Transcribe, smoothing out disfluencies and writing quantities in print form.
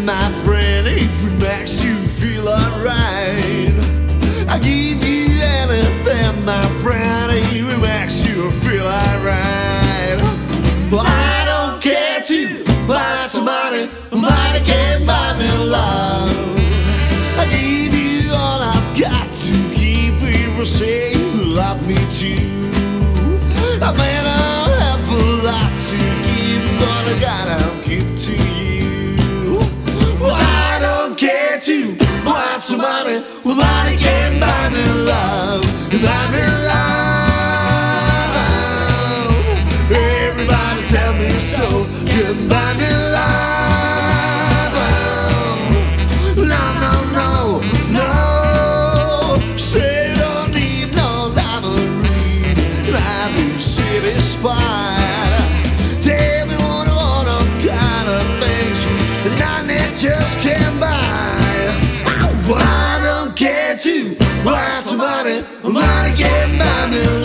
my friend, if it makes you feel alright. I give you anything, my friend, if it makes you feel alright. Well, I don't care too much money, money can't buy me love. I give you all I've got to give. People say you love me too. I may not have a lot to give, but I gotta give to you. Well, I don't care too much money, well, money can't buy me love, buy me love. Everybody tell me so, you buy me love. No, no, no, no. Say you don't need no library, library city spot. Tell me one of kind of things that none that just can't buy. Well, I don't care too much money, money can't buy me love.